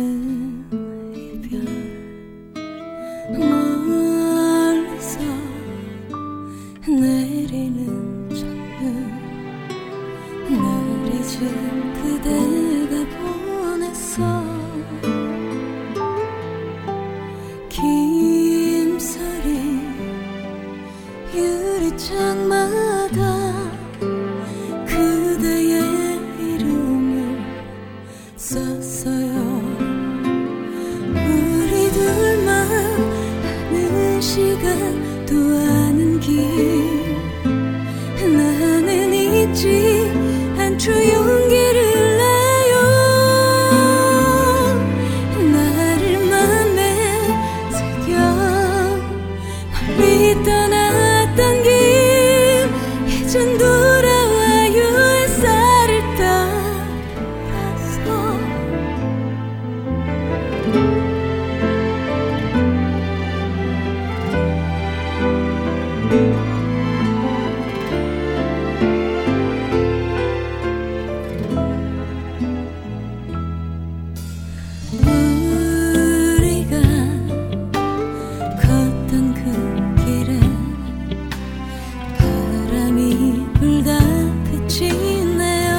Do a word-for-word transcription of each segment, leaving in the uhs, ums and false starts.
아는 이별 멀리서 내리는 첫눈 늘 잊은 그대가 보냈어. 김서리 유리창마다 그대의 이름을 썼어요. 우리 둘만 아는 시간 또 아는 길 나는 잊지 않죠. 용기를 내요. 나를 맘에 새겨 멀리 떠났던 길 이젠 돌아와요. 햇살을 따라서 우리가 걷던 그 길에 바람이 불다 그치네요.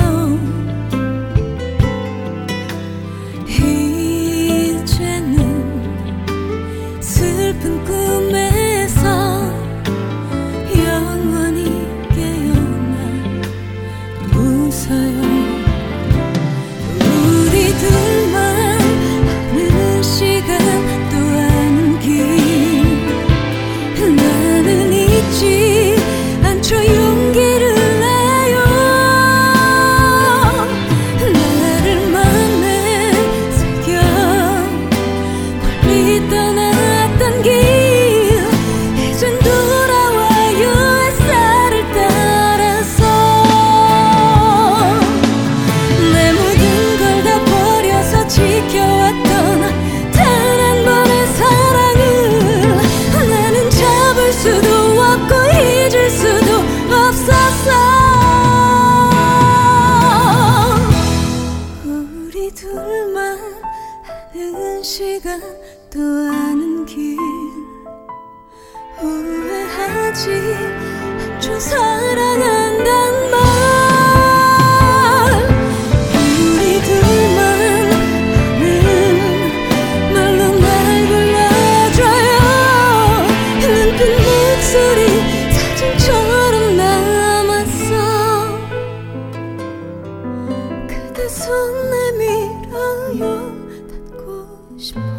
이제는 슬픈 꿈에서 영원히 깨어나 웃어요. 우리 둘만 아는 시간 또 아는 길 나는 잊지 않죠. 용기를 내요. 나를 맘에 새겨 멀리 떠났던 길 이젠 돌아와요. 햇살을 따라서 내 모든 걸 다 버려서 지켜왔던 단 한 번의 사랑을 나는 잡을 수도 없고 잊을 수도 없었어. 우리 둘만 아는 시간 또 아는 길 후회하지 않죠. 사랑한단 말 우리 둘만 아는 말로 날 불러줘요. 눈빛 목소리 사진처럼 남았어. 그대 손 내밀어요. 닿고 싶어.